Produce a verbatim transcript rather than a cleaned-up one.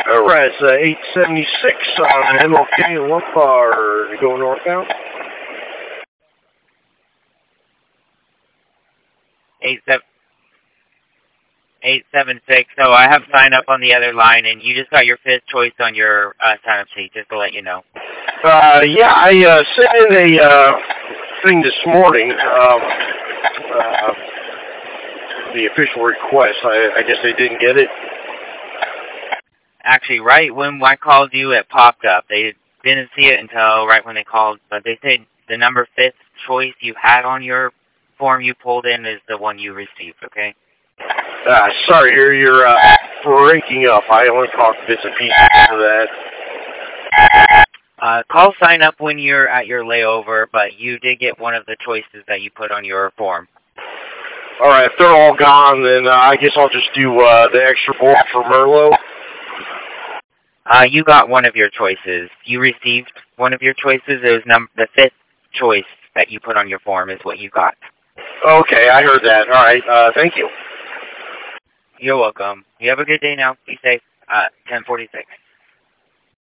Alright, it's uh, eight seventy-six on M L K in one car. You go northbound? Eight seven eight seven six. So I have sign up on the other line, and you just got your fifth choice on your uh, sign up sheet, just to let you know. Uh, yeah, I uh, sent in a uh, thing this morning. Um, uh, the official request. I, I guess they didn't get it. Actually, right when I called you, it popped up. They didn't see it until right when they called, but they said the number fifth choice you had on your form you pulled in is the one you received, okay? Uh, sorry, you're, you're uh, breaking up. I only caught bits and pieces of that. Uh, call sign up when you're at your layover, but you did get one of the choices that you put on your form. Alright, if they're all gone, then uh, I guess I'll just do uh, the extra form for Merlot. Uh, you got one of your choices. You received one of your choices. It was num the fifth choice that you put on your form is what you got. Okay, I heard that. Alright, uh, thank you. You're welcome. You have a good day now. Be safe. Uh, ten forty-six.